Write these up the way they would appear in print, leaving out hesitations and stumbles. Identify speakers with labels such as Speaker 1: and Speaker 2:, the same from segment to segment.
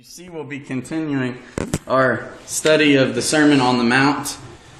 Speaker 1: see, we'll be continuing our study of the Sermon on the Mount.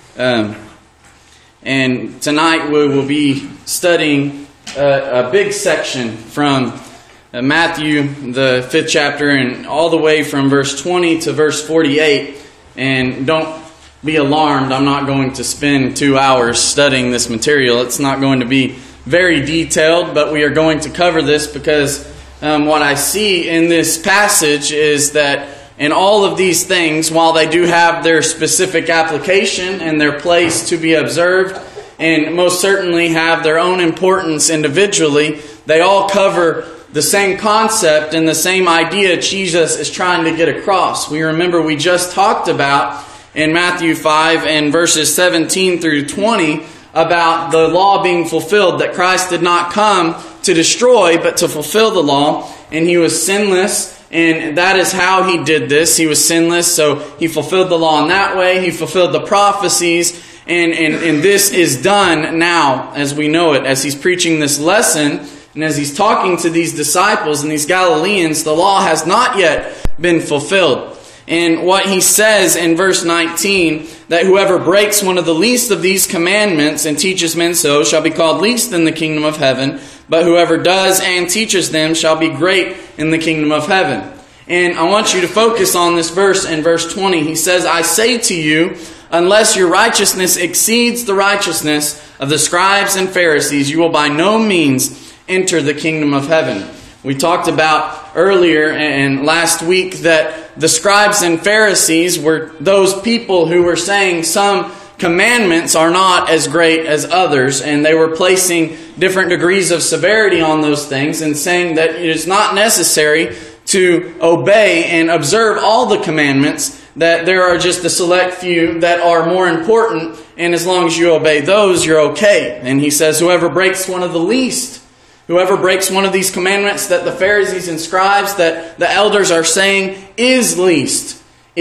Speaker 1: And tonight we will be studying a big section from Matthew, the 5th chapter, and all the way from verse 20 to verse 48. And don't be alarmed, I'm not going to spend 2 hours studying this material. It's not going to be very detailed, but we are going to cover this because what I see in this passage is that in all of these things, while they do have their specific application and their place to be observed, and most certainly have their own importance individually, they all cover the same concept and the same idea Jesus is trying to get across. We remember we just talked about in Matthew 5 and verses 17 through 20 about the law being fulfilled, that Christ did not come to destroy, but to fulfill the law, and He was sinless, and that is how He did this. He was sinless, so He fulfilled the law in that way. He fulfilled the prophecies, and this is done now as we know it. As He's preaching this lesson, and as He's talking to these disciples and these Galileans, the law has not yet been fulfilled. And what He says in verse 19, that whoever breaks one of the least of these commandments and teaches men so shall be called least in the kingdom of heaven, but whoever does and teaches them shall be great in the kingdom of heaven. And I want you to focus on this verse in verse 20. He says, I say to you, unless your righteousness exceeds the righteousness of the scribes and Pharisees, you will by no means enter the kingdom of heaven. We talked about earlier and last week that the scribes and Pharisees were those people who were saying some commandments are not as great as others, and they were placing different degrees of severity on those things and saying that it is not necessary to obey and observe all the commandments, that there are just a select few that are more important, and as long as you obey those, you're okay. And He says, whoever breaks one of the least, whoever breaks one of these commandments that the Pharisees and scribes, that the elders are saying is least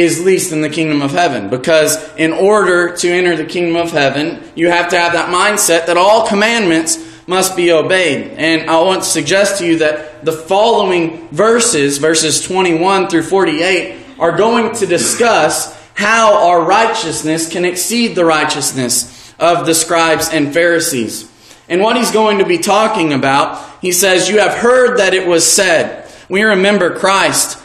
Speaker 1: in the kingdom of heaven. Because in order to enter the kingdom of heaven, you have to have that mindset that all commandments must be obeyed. And I want to suggest to you that the following verses 21 through 48, are going to discuss how our righteousness can exceed the righteousness of the scribes and Pharisees. And what he's going to be talking about, he says, you have heard that it was said. We remember Christ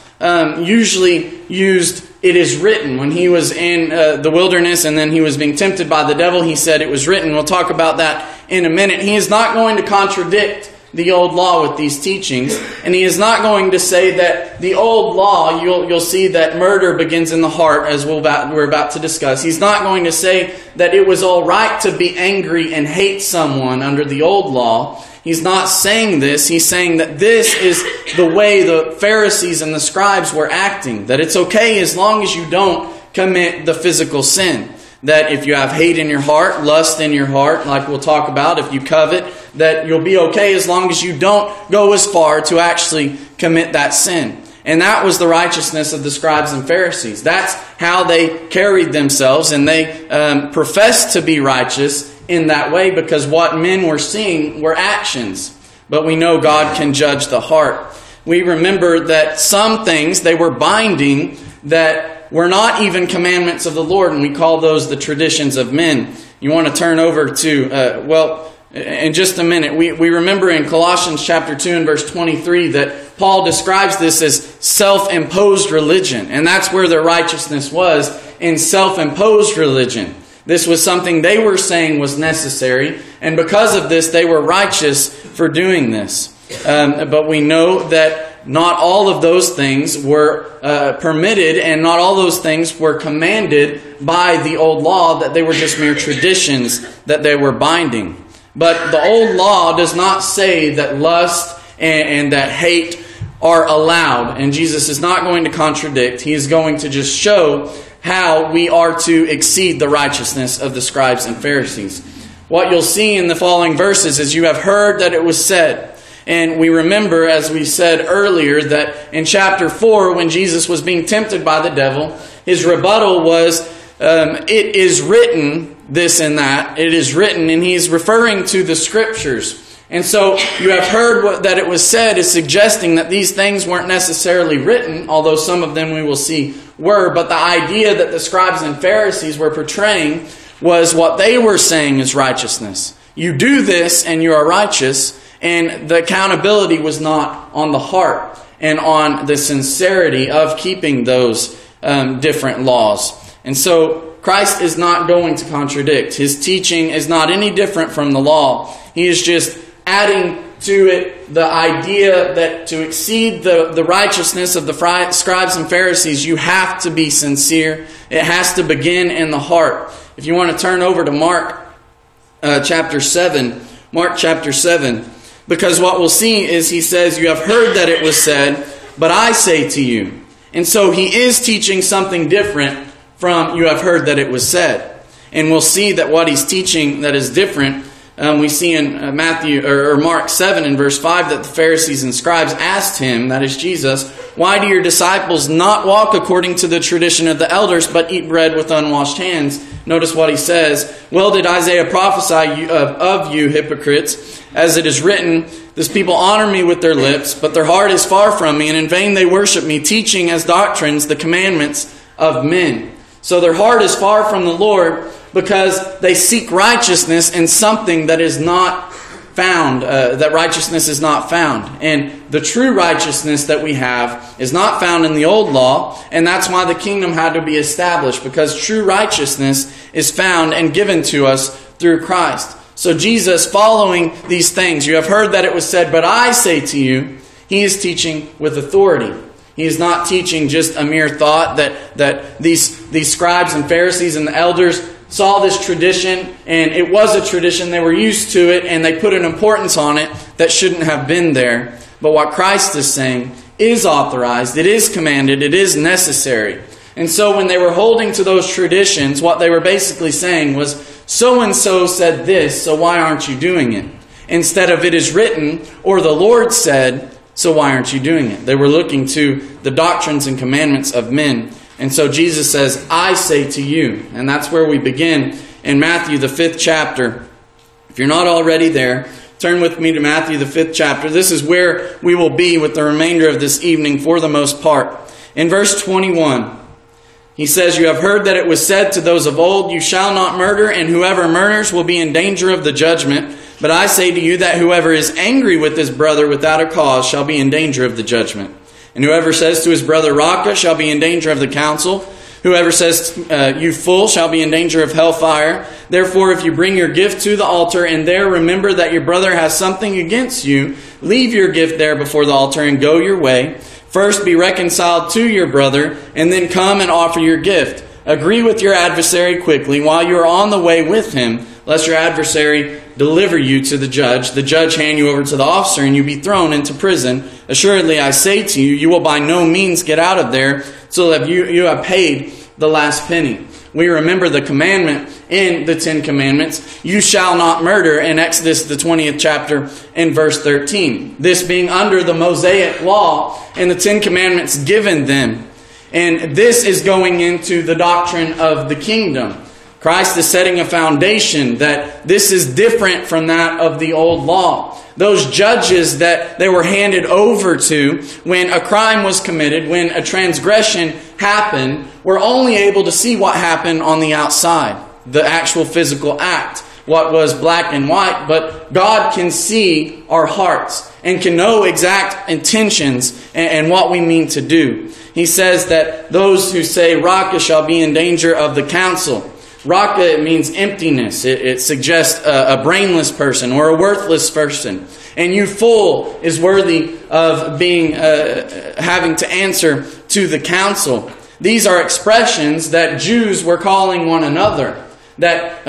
Speaker 1: usually used it is written. When He was in the wilderness and then He was being tempted by the devil, He said it was written. We'll talk about that in a minute. He is not going to contradict the old law with these teachings. And He is not going to say that the old law, you'll see that murder begins in the heart, as we're about to discuss. He's not going to say that it was all right to be angry and hate someone under the old law. He's not saying this. He's saying that this is the way the Pharisees and the scribes were acting. That it's okay as long as you don't commit the physical sin. That if you have hate in your heart, lust in your heart, like we'll talk about, if you covet, that you'll be okay as long as you don't go as far to actually commit that sin. And that was the righteousness of the scribes and Pharisees. That's how they carried themselves, and they professed to be righteous in that way because what men were seeing were actions. But we know God can judge the heart. We remember that some things they were binding that were not even commandments of the Lord, and we call those the traditions of men. You want to turn over to, in just a minute, we remember in Colossians chapter 2 and verse 23 that Paul describes this as self-imposed religion, and that's where their righteousness was, in self-imposed religion. This was something they were saying was necessary, and because of this, they were righteous for doing this. But we know that not all of those things were permitted, and not all those things were commanded by the old law, that they were just mere traditions that they were binding. But the old law does not say that lust and that hate are allowed, and Jesus is not going to contradict. He is going to just show how we are to exceed the righteousness of the scribes and Pharisees. What you'll see in the following verses is you have heard that it was said. And we remember, as we said earlier, that in chapter 4, when Jesus was being tempted by the devil, His rebuttal was, it is written, this and that. It is written, and He's referring to the Scriptures. And so you have heard that it was said is suggesting that these things weren't necessarily written, although some of them we will see were. But the idea that the scribes and Pharisees were portraying was what they were saying is righteousness. You do this and you are righteous, and the accountability was not on the heart and on the sincerity of keeping those different laws. And so Christ is not going to contradict. His teaching is not any different from the law. He is just adding to it the idea that to exceed the righteousness of the scribes and Pharisees, you have to be sincere. It has to begin in the heart. If you want to turn over to Mark chapter 7, because what we'll see is he says, you have heard that it was said, but I say to you. And so he is teaching something different from you have heard that it was said. And we'll see that what he's teaching that is different. We see in Mark 7 in verse 5 that the Pharisees and scribes asked him, that is Jesus, why do your disciples not walk according to the tradition of the elders, but eat bread with unwashed hands? Notice what he says. Well, did Isaiah prophesy of you, hypocrites, as it is written, this people honor me with their lips, but their heart is far from me, and in vain they worship me, teaching as doctrines the commandments of men. So their heart is far from the Lord because they seek righteousness in something that is not found, that righteousness is not found. And the true righteousness that we have is not found in the old law, and that's why the kingdom had to be established, because true righteousness is found and given to us through Christ. So Jesus, following these things, you have heard that it was said, but I say to you, he is teaching with authority. He is not teaching just a mere thought that these scribes and Pharisees and the elders saw this tradition, and it was a tradition, they were used to it, and they put an importance on it that shouldn't have been there. But what Christ is saying is authorized, it is commanded, it is necessary. And so when they were holding to those traditions, what they were basically saying was, so-and-so said this, so why aren't you doing it? Instead of it is written, or the Lord said, so why aren't you doing it? They were looking to the doctrines and commandments of men. And so Jesus says, I say to you. And that's where we begin in Matthew, the 5th chapter. If you're not already there, turn with me to Matthew, the 5th chapter. This is where we will be with the remainder of this evening for the most part. In verse 21, he says, you have heard that it was said to those of old, you shall not murder, and whoever murders will be in danger of the judgment. But I say to you that whoever is angry with his brother without a cause shall be in danger of the judgment. And whoever says to his brother, Raca, shall be in danger of the council. Whoever says, you fool, shall be in danger of hellfire. Therefore, if you bring your gift to the altar and there remember that your brother has something against you, leave your gift there before the altar and go your way. First be reconciled to your brother, and then come and offer your gift. Agree with your adversary quickly while you are on the way with him, lest your adversary deliver you to the judge hand you over to the officer, and you be thrown into prison. Assuredly, I say to you, you will by no means get out of there till you have paid the last penny. We remember the commandment in the 10 Commandments, you shall not murder, in Exodus the 20th chapter in verse 13. This being under the Mosaic law and the 10 Commandments given them. And this is going into the doctrine of the kingdom. Christ is setting a foundation that this is different from that of the old law. Those judges that they were handed over to when a crime was committed, when a transgression happened, were only able to see what happened on the outside, the actual physical act, what was black and white. But God can see our hearts and can know exact intentions and what we mean to do. He says that those who say Raca shall be in danger of the council. Raca, it means emptiness. It suggests a brainless person or a worthless person. And you fool is worthy of being having to answer to the council. These are expressions that Jews were calling one another. That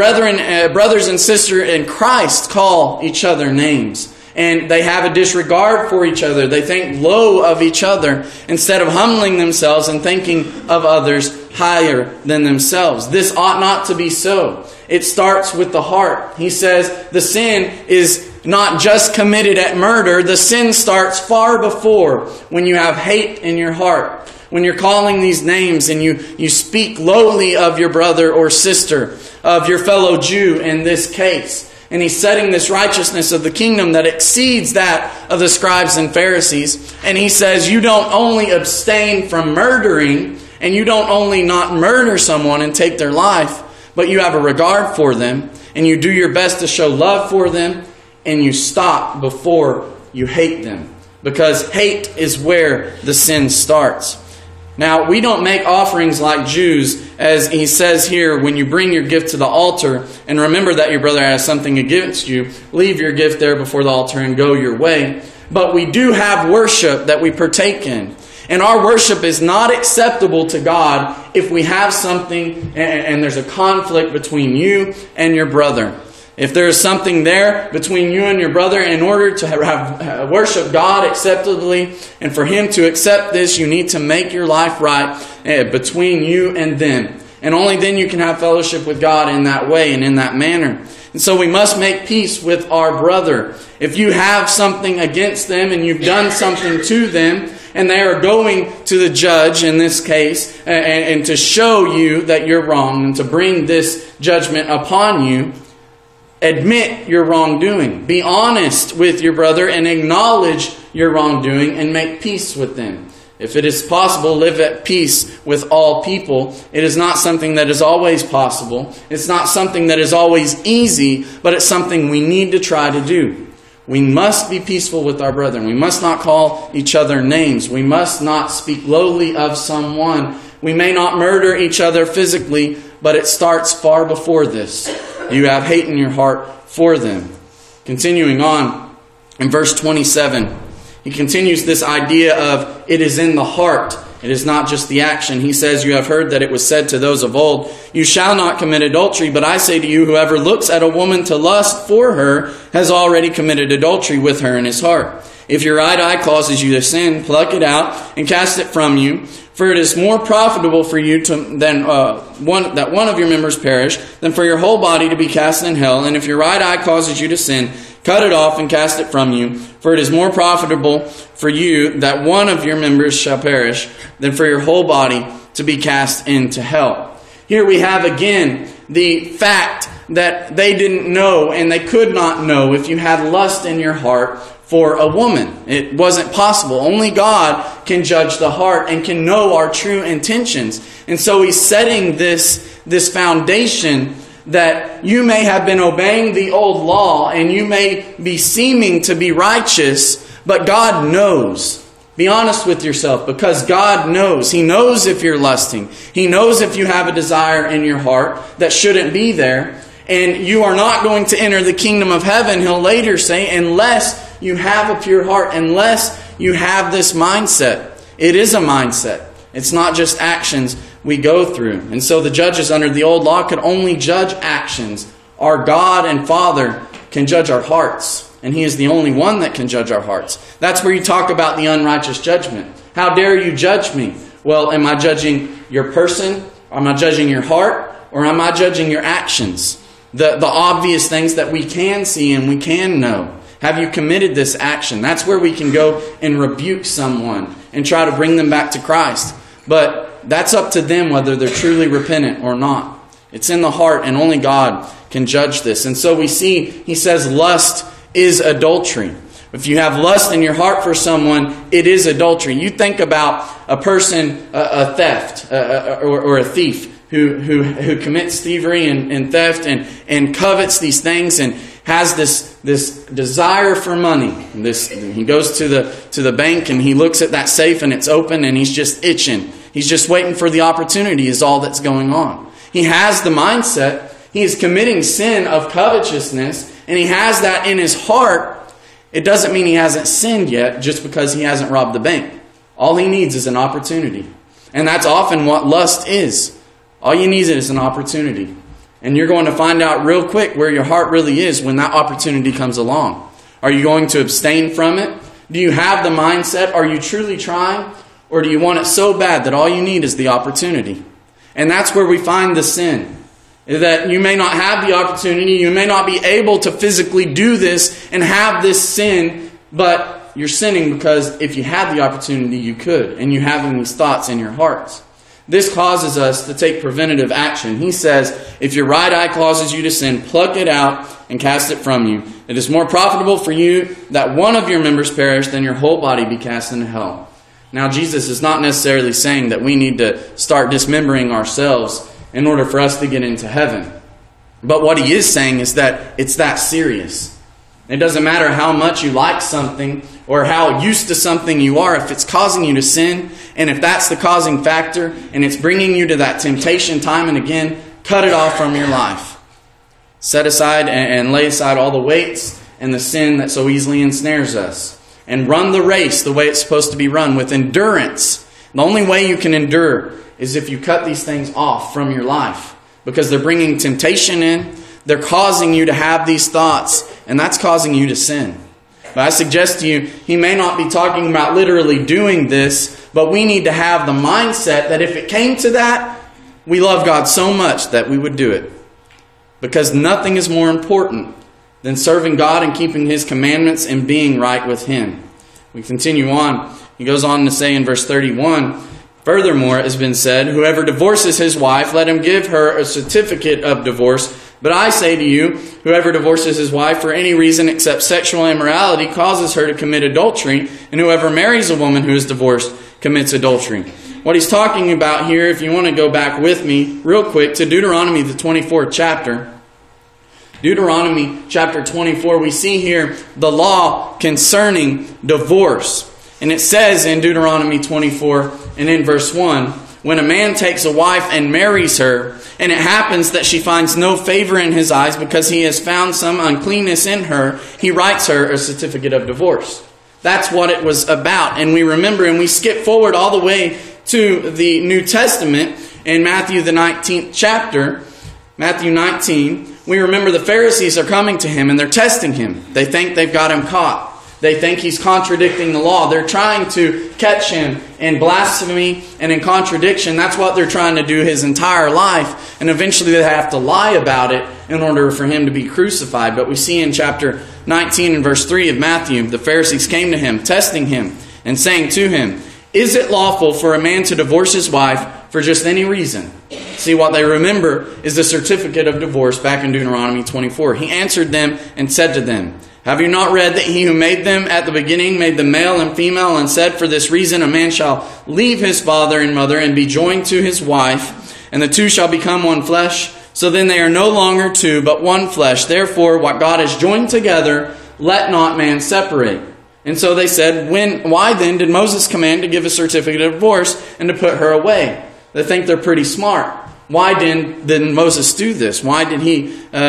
Speaker 1: brothers and sisters in Christ call each other names. And they have a disregard for each other. They think low of each other instead of humbling themselves and thinking of others higher than themselves. This ought not to be so. It starts with the heart. He says the sin is not just committed at murder. The sin starts far before, when you have hate in your heart. When you're calling these names and you speak lowly of your brother or sister, of your fellow Jew in this case. And he's setting this righteousness of the kingdom that exceeds that of the scribes and Pharisees. And he says, you don't only abstain from murdering, and you don't only not murder someone and take their life, but you have a regard for them, and you do your best to show love for them, and you stop before you hate them. Because hate is where the sin starts. Now, we don't make offerings like Jews, as he says here, when you bring your gift to the altar, and remember that your brother has something against you, leave your gift there before the altar and go your way. But we do have worship that we partake in. And our worship is not acceptable to God if we have something and there's a conflict between you and your brother. If there is something there between you and your brother, in order to have worship God acceptably and for Him to accept this, you need to make your life right between you and them. And only then you can have fellowship with God in that way and in that manner. And so we must make peace with our brother. If you have something against them and you've done something to them, and they are going to the judge in this case, and to show you that you're wrong and to bring this judgment upon you, admit your wrongdoing. Be honest with your brother and acknowledge your wrongdoing and make peace with them. If it is possible, live at peace with all people. It is not something that is always possible. It's not something that is always easy, but it's something we need to try to do. We must be peaceful with our brethren. We must not call each other names. We must not speak lowly of someone. We may not murder each other physically, but it starts far before this. You have hate in your heart for them. Continuing on in verse 27, he continues this idea of it is in the heart. It is not just the action. He says, you have heard that it was said to those of old, you shall not commit adultery. But I say to you, whoever looks at a woman to lust for her has already committed adultery with her in his heart. If your right eye causes you to sin, pluck it out and cast it from you. For it is more profitable for you that one of your members perish than for your whole body to be cast in hell. And if your right eye causes you to sin, cut it off and cast it from you. For it is more profitable for you that one of your members shall perish than for your whole body to be cast into hell. Here we have again the fact that they didn't know and they could not know if you had lust in your heart for a woman. It wasn't possible. Only God can judge the heart and can know our true intentions. And so He's setting this foundation that you may have been obeying the old law and you may be seeming to be righteous, but God knows. Be honest with yourself, because God knows. He knows if you're lusting. He knows if you have a desire in your heart that shouldn't be there. And you are not going to enter the kingdom of heaven, He'll later say, unless you have a pure heart, unless you have this mindset. It is a mindset. It's not just actions we go through. And so the judges under the old law could only judge actions. Our God and Father can judge our hearts. And He is the only one that can judge our hearts. That's where you talk about the unrighteous judgment. How dare you judge me? Well, am I judging your person? Am I judging your heart? Or am I judging your actions? The obvious things that we can see and we can know. Have you committed this action? That's where we can go and rebuke someone and try to bring them back to Christ. But that's up to them whether they're truly repentant or not. It's in the heart, and only God can judge this. And so we see, he says, lust is adultery. If you have lust in your heart for someone, it is adultery. You think about a person, a theft, or a thief who commits thievery and theft and covets these things and has this desire for money. He goes to the bank and he looks at that safe and it's open and he's just itching. He's just waiting for the opportunity is all that's going on. He has the mindset. He is committing sin of covetousness and he has that in his heart. It doesn't mean he hasn't sinned yet just because he hasn't robbed the bank. All he needs is an opportunity. And that's often what lust is. All you need is an opportunity. And you're going to find out real quick where your heart really is when that opportunity comes along. Are you going to abstain from it? Do you have the mindset? Are you truly trying? Or do you want it so bad that all you need is the opportunity? And that's where we find the sin. That you may not have the opportunity, you may not be able to physically do this and have this sin, but you're sinning because if you had the opportunity, you could. And you have these thoughts in your hearts. This causes us to take preventative action. He says, if your right eye causes you to sin, pluck it out and cast it from you. It is more profitable for you that one of your members perish than your whole body be cast into hell. Now, Jesus is not necessarily saying that we need to start dismembering ourselves in order for us to get into heaven. But what he is saying is that it's that serious. It doesn't matter how much you like something or how used to something you are. If it's causing you to sin, and if that's the causing factor, and it's bringing you to that temptation time and again, cut it off from your life. Set aside and lay aside all the weights and the sin that so easily ensnares us. And run the race the way it's supposed to be run, with endurance. The only way you can endure is if you cut these things off from your life. Because they're bringing temptation in. They're causing you to have these thoughts. And that's causing you to sin. But I suggest to you, he may not be talking about literally doing this. But we need to have the mindset that if it came to that, we love God so much that we would do it. Because nothing is more important than serving God and keeping His commandments and being right with Him. We continue on. He goes on to say in verse 31, furthermore, it has been said, whoever divorces his wife, let him give her a certificate of divorce. But I say to you, whoever divorces his wife for any reason except sexual immorality causes her to commit adultery, and whoever marries a woman who is divorced commits adultery. What he's talking about here, if you want to go back with me real quick to Deuteronomy, the 24th chapter. Deuteronomy chapter 24, we see here the law concerning divorce. And it says in Deuteronomy 24 and in verse 1, when a man takes a wife and marries her, and it happens that she finds no favor in his eyes because he has found some uncleanness in her, he writes her a certificate of divorce. That's what it was about. And we remember, and we skip forward all the way to the New Testament in Matthew the 19th chapter, Matthew 19, we remember the Pharisees are coming to him and they're testing him. They think they've got him caught. They think he's contradicting the law. They're trying to catch him in blasphemy and in contradiction. That's what they're trying to do his entire life. And eventually they have to lie about it in order for him to be crucified. But we see in chapter 19 and verse 3 of Matthew, the Pharisees came to him, testing him and saying to him, is it lawful for a man to divorce his wife for just any reason? See, what they remember is the certificate of divorce back in Deuteronomy 24. He answered them and said to them, have you not read that he who made them at the beginning made them male and female, and said, for this reason a man shall leave his father and mother and be joined to his wife, and the two shall become one flesh? So then they are no longer two, but one flesh. Therefore, what God has joined together, let not man separate. And so they said, why then did Moses command to give a certificate of divorce and to put her away? They think they're pretty smart. Why did Moses do this? Why did he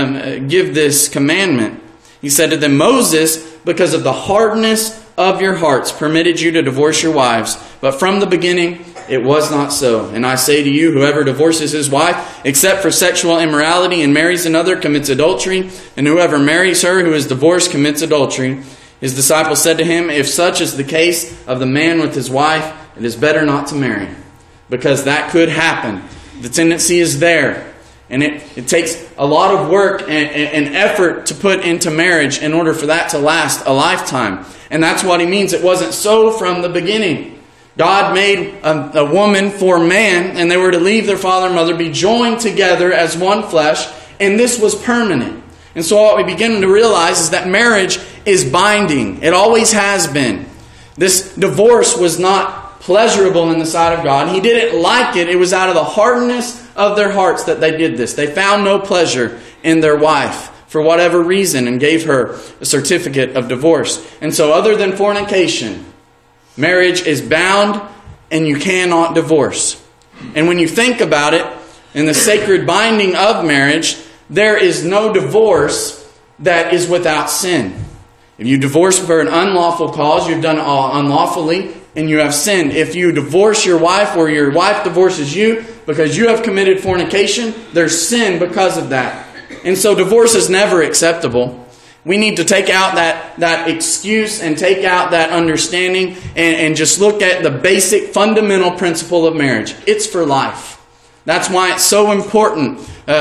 Speaker 1: give this commandment? He said to them, Moses, because of the hardness of your hearts, permitted you to divorce your wives. But from the beginning, it was not so. And I say to you, whoever divorces his wife, except for sexual immorality, and marries another, commits adultery. And whoever marries her who is divorced commits adultery. His disciples said to him, if such is the case of the man with his wife, it is better not to marry. Because that could happen. The tendency is there. And it takes a lot of work and effort to put into marriage in order for that to last a lifetime. And that's what he means. It wasn't so from the beginning. God made a woman for man, and they were to leave their father and mother, be joined together as one flesh, and this was permanent. And so what we begin to realize is that marriage is binding. It always has been. This divorce was not pleasurable in the sight of God. He didn't like it. It was out of the hardness of their hearts that they did this. They found no pleasure in their wife for whatever reason and gave her a certificate of divorce. And so other than fornication, marriage is bound and you cannot divorce. And when you think about it, in the sacred binding of marriage, there is no divorce that is without sin. If you divorce for an unlawful cause, you've done it all unlawfully, and you have sinned. If you divorce your wife or your wife divorces you because you have committed fornication, there's sin because of that. And so divorce is never acceptable. We need to take out that excuse and take out that understanding and just look at the basic fundamental principle of marriage. It's for life. That's why it's so important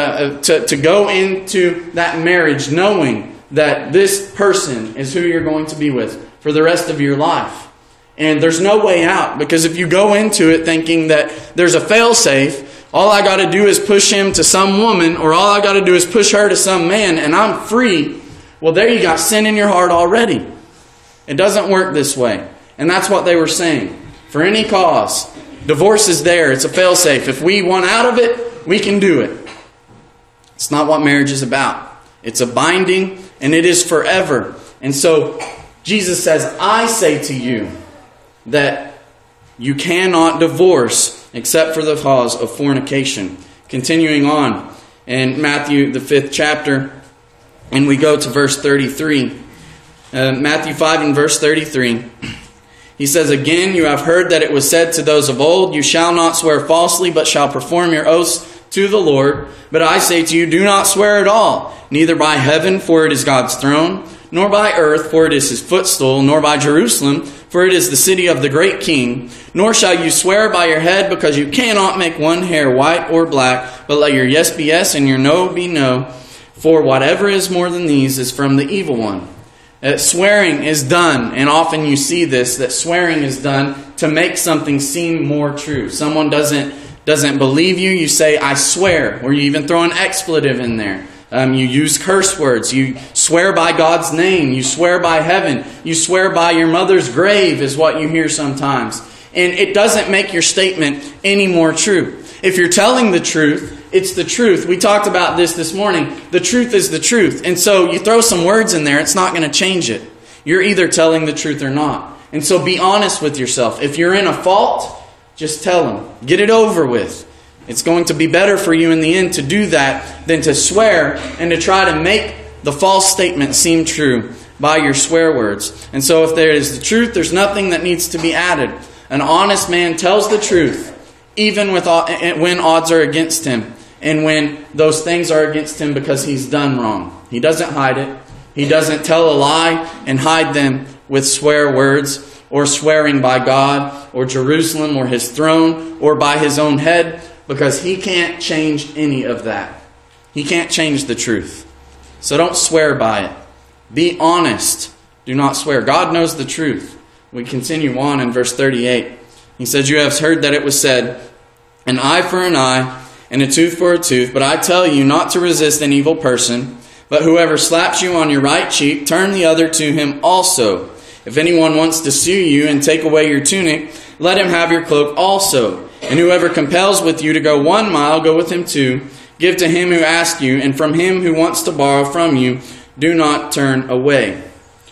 Speaker 1: to go into that marriage knowing that this person is who you're going to be with for the rest of your life. And there's no way out, because if you go into it thinking that there's a fail-safe, all I got to do is push him to some woman, or all I got to do is push her to some man, and I'm free. Well, there you got sin in your heart already. It doesn't work this way. And that's what they were saying. For any cause, divorce is there. It's a fail-safe. If we want out of it, we can do it. It's not what marriage is about. It's a binding, and it is forever. And so Jesus says, I say to you that you cannot divorce except for the cause of fornication. Continuing on in Matthew, the 5th chapter, and we go to verse 33. Matthew 5 and verse 33. He says, again, you have heard that it was said to those of old, you shall not swear falsely, but shall perform your oaths to the Lord. But I say to you, do not swear at all, neither by heaven, for it is God's throne, nor by earth, for it is his footstool, nor by Jerusalem, for it is the city of the great king. Nor shall you swear by your head, because you cannot make one hair white or black, but let your yes be yes and your no be no. For whatever is more than these is from the evil one. Swearing is done, and often you see this, that swearing is done to make something seem more true. Someone doesn't believe you, you say, I swear, or you even throw an expletive in there. You use curse words. You swear by God's name. You swear by heaven. You swear by your mother's grave is what you hear sometimes. And it doesn't make your statement any more true. If you're telling the truth, it's the truth. We talked about this morning. The truth is the truth. And so you throw some words in there, it's not going to change it. You're either telling the truth or not. And so be honest with yourself. If you're in a fault, just tell them. Get it over with. It's going to be better for you in the end to do that than to swear and to try to make the false statement seem true by your swear words. And so if there is the truth, there's nothing that needs to be added. An honest man tells the truth, even when odds are against him and when those things are against him because he's done wrong. He doesn't hide it. He doesn't tell a lie and hide them with swear words or swearing by God or Jerusalem or his throne or by his own head, because he can't change any of that. He can't change the truth. So don't swear by it. Be honest. Do not swear. God knows the truth. We continue on in verse 38. He says, you have heard that it was said, an eye for an eye and a tooth for a tooth. But I tell you not to resist an evil person. But whoever slaps you on your right cheek, turn the other to him also. If anyone wants to sue you and take away your tunic, let him have your cloak also. And whoever compels with you to go 1 mile, go with him 2. Give to him who asks you, and from him who wants to borrow from you, do not turn away.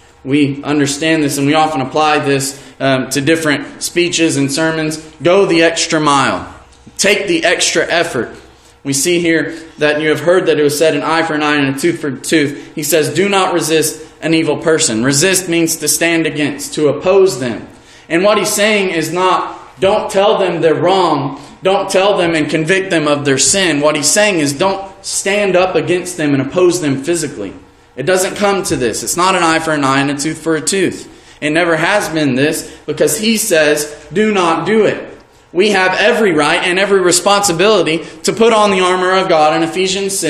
Speaker 1: We understand this, and we often apply this to different speeches and sermons. Go the extra mile. Take the extra effort. We see here that you have heard that it was said, an eye for an eye and a tooth for a tooth. He says, do not resist an evil person. Resist means to stand against, to oppose them. And what he's saying is not, don't tell them they're wrong. Don't tell them and convict them of their sin. What he's saying is don't stand up against them and oppose them physically. It doesn't come to this. It's not an eye for an eye and a tooth for a tooth. It never has been this, because he says, do not do it. We have every right and every responsibility to put on the armor of God in Ephesians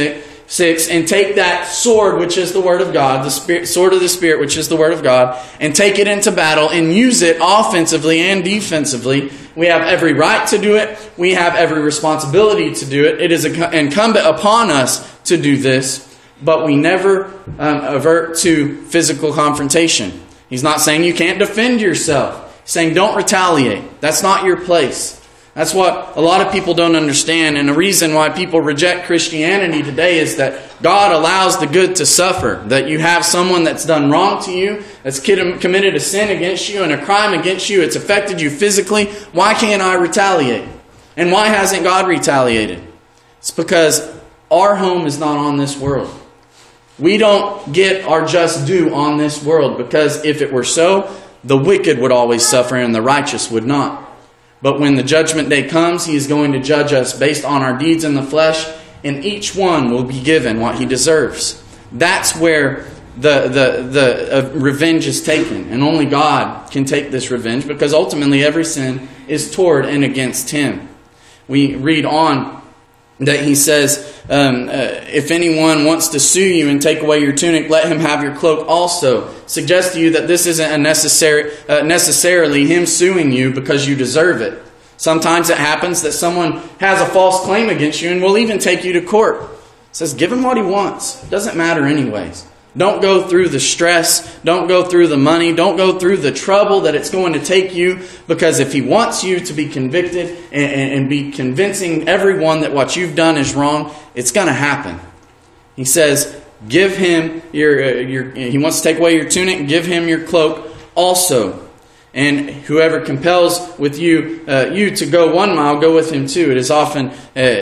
Speaker 1: 6 and take that sword, which is the Word of God, the sword of the Spirit, which is the Word of God, and take it into battle and use it offensively and defensively. We have every right to do it. We have every responsibility to do it. It is incumbent upon us to do this, but we never avert to physical confrontation. He's not saying you can't defend yourself. He's saying don't retaliate. That's not your place. That's what a lot of people don't understand. And the reason why people reject Christianity today is that God allows the good to suffer. That you have someone that's done wrong to you, that's committed a sin against you and a crime against you. It's affected you physically. Why can't I retaliate? And why hasn't God retaliated? It's because our home is not on this world. We don't get our just due on this world, because if it were so, the wicked would always suffer and the righteous would not. But when the judgment day comes, he is going to judge us based on our deeds in the flesh, and each one will be given what he deserves. That's where the revenge is taken. And only God can take this revenge, because ultimately every sin is toward and against him. We read on that he says, if anyone wants to sue you and take away your tunic, let him have your cloak also. Suggests to you that this isn't necessarily him suing you because you deserve it. Sometimes it happens that someone has a false claim against you and will even take you to court. It says, give him what he wants. It doesn't matter anyways. Don't go through the stress. Don't go through the money. Don't go through the trouble that it's going to take you. Because if he wants you to be convicted and be convincing everyone that what you've done is wrong, it's going to happen. He says, give him he wants to take away your tunic, give him your cloak also. And whoever compels with you to go 1 mile, go with him 2. It is often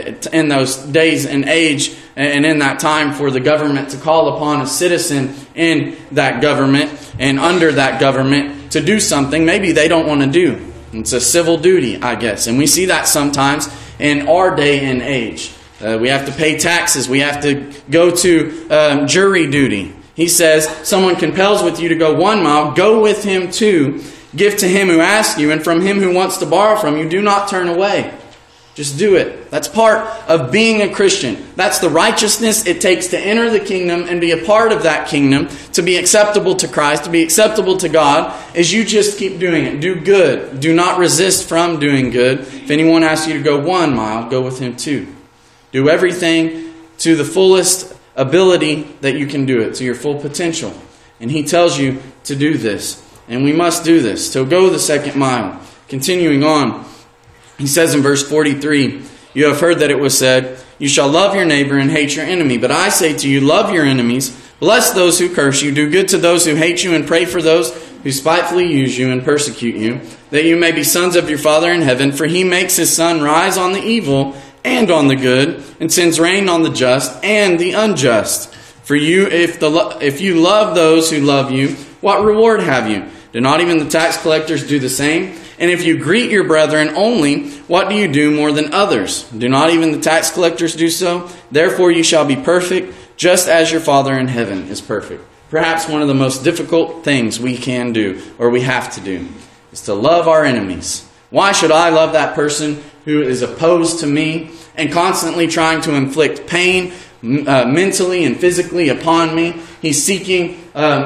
Speaker 1: in those days and age and in that time for the government to call upon a citizen in that government and under that government to do something maybe they don't want to do. It's a civil duty, I guess. And we see that sometimes in our day and age. We have to pay taxes. We have to go to jury duty. He says, someone compels with you to go 1 mile, go with him 2. Give to him who asks you, and from him who wants to borrow from you, do not turn away. Just do it. That's part of being a Christian. That's the righteousness it takes to enter the kingdom and be a part of that kingdom, to be acceptable to Christ, to be acceptable to God, is you just keep doing it. Do good. Do not resist from doing good. If anyone asks you to go 1 mile, go with him 2. Do everything to the fullest ability that you can do it, to your full potential. And he tells you to do this. And we must do this, to go the 2nd mile. Continuing on, he says in verse 43, you have heard that it was said, you shall love your neighbor and hate your enemy. But I say to you, love your enemies, bless those who curse you, do good to those who hate you, and pray for those who spitefully use you and persecute you, that you may be sons of your Father in heaven. For he makes his sun rise on the evil and on the good, and sends rain on the just and the unjust. For you, if you love those who love you, what reward have you? Do not even the tax collectors do the same? And if you greet your brethren only, what do you do more than others? Do not even the tax collectors do so? Therefore you shall be perfect, just as your Father in heaven is perfect. Perhaps one of the most difficult things we can do, or we have to do, is to love our enemies. Why should I love that person who is opposed to me and constantly trying to inflict pain mentally and physically upon me? He's seeking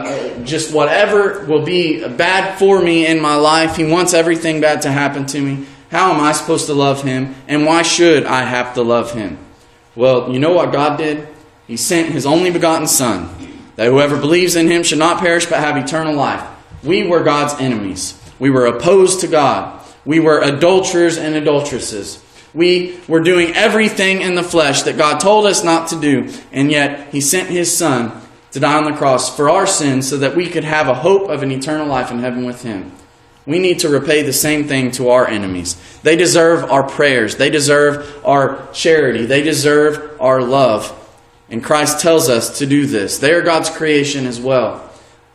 Speaker 1: just whatever will be bad for me in my life. He wants everything bad to happen to me. How am I supposed to love him? And why should I have to love him? Well, you know what God did? He sent his only begotten Son, that whoever believes in him should not perish but have eternal life. We were God's enemies. We were opposed to God. We were adulterers and adulteresses. We were doing everything in the flesh that God told us not to do. And yet he sent his Son to die on the cross for our sins so that we could have a hope of an eternal life in heaven with him. We need to repay the same thing to our enemies. They deserve our prayers. They deserve our charity. They deserve our love. And Christ tells us to do this. They are God's creation as well.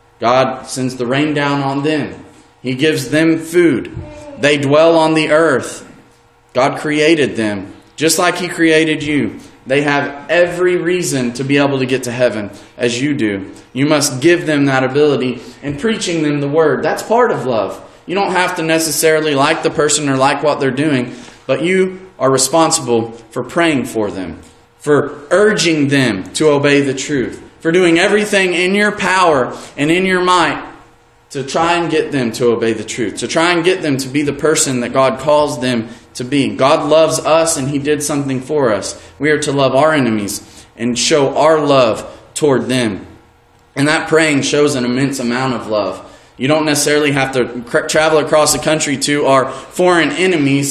Speaker 1: God sends the rain down on them. He gives them food. They dwell on the earth. God created them just like he created you. They have every reason to be able to get to heaven as you do. You must give them that ability, and preaching them the word. That's part of love. You don't have to necessarily like the person or like what they're doing, but you are responsible for praying for them, for urging them to obey the truth, for doing everything in your power and in your might to try and get them to obey the truth, to try and get them to be the person that God calls them to be. God loves us, and he did something for us. We are to love our enemies and show our love toward them. And that praying shows an immense amount of love. You don't necessarily have to travel across the country to our foreign enemies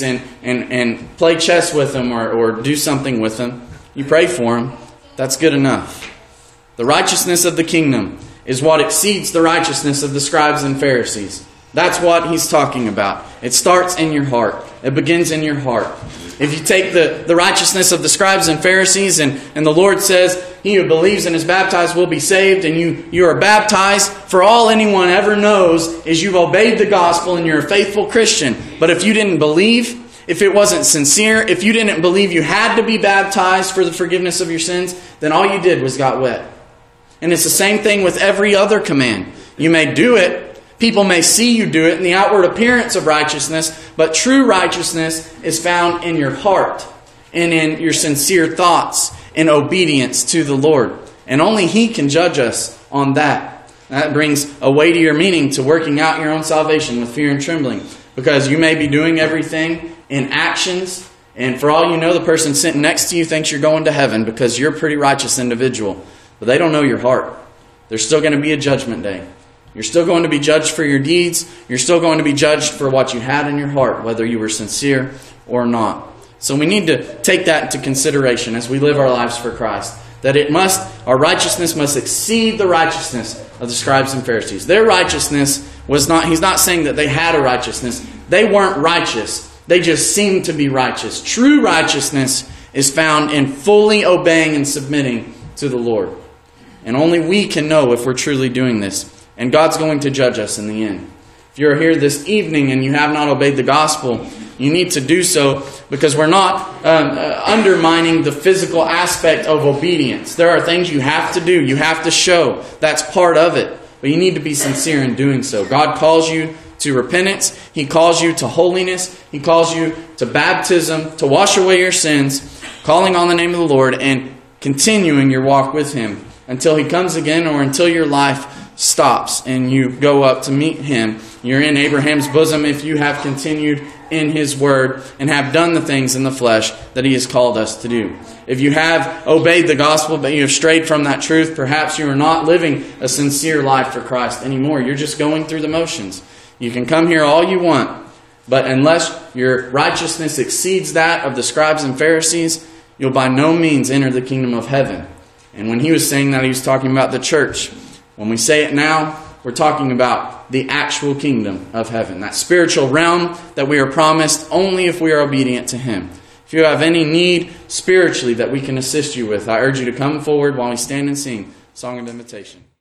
Speaker 1: and play chess with them or do something with them. You pray for them. That's good enough. The righteousness of the kingdom is what exceeds the righteousness of the scribes and Pharisees. That's what he's talking about. It starts in your heart. It begins in your heart. If you take the righteousness of the scribes and Pharisees and the Lord says, he who believes and is baptized will be saved, and you are baptized, for all anyone ever knows is you've obeyed the gospel and you're a faithful Christian. But if you didn't believe, if it wasn't sincere, if you didn't believe you had to be baptized for the forgiveness of your sins, then all you did was got wet. And it's the same thing with every other command. You may do it. People may see you do it in the outward appearance of righteousness, but true righteousness is found in your heart. and in your sincere thoughts in obedience to the Lord. And only He can judge us on that. That brings a weightier meaning to working out your own salvation with fear and trembling. Because you may be doing everything in actions, and for all you know, the person sitting next to you thinks you're going to heaven because you're a pretty righteous individual. But they don't know your heart. There's still going to be a judgment day. You're still going to be judged for your deeds. You're still going to be judged for what you had in your heart, whether you were sincere or not. So we need to take that into consideration as we live our lives for Christ. That our righteousness must exceed the righteousness of the scribes and Pharisees. Their righteousness was not, he's not saying that they had a righteousness. They weren't righteous. They just seemed to be righteous. True righteousness is found in fully obeying and submitting to the Lord. And only we can know if we're truly doing this. And God's going to judge us in the end. If you're here this evening and you have not obeyed the gospel, you need to do so because we're not undermining the physical aspect of obedience. There are things you have to do. You have to show. That's part of it. But you need to be sincere in doing so. God calls you to repentance. He calls you to holiness. He calls you to baptism, to wash away your sins, calling on the name of the Lord, and continuing your walk with Him until He comes again or until your life stops and you go up to meet Him. You're in Abraham's bosom if you have continued in His Word and have done the things in the flesh that He has called us to do. If you have obeyed the gospel but you have strayed from that truth, perhaps you are not living a sincere life for Christ anymore. You're just going through the motions. You can come here all you want, but unless your righteousness exceeds that of the scribes and Pharisees, you'll by no means enter the kingdom of heaven. And when he was saying that, he was talking about the church. When we say it now, we're talking about the actual kingdom of heaven, that spiritual realm that we are promised only if we are obedient to Him. If you have any need spiritually that we can assist you with, I urge you to come forward while we stand and sing Song of Invitation.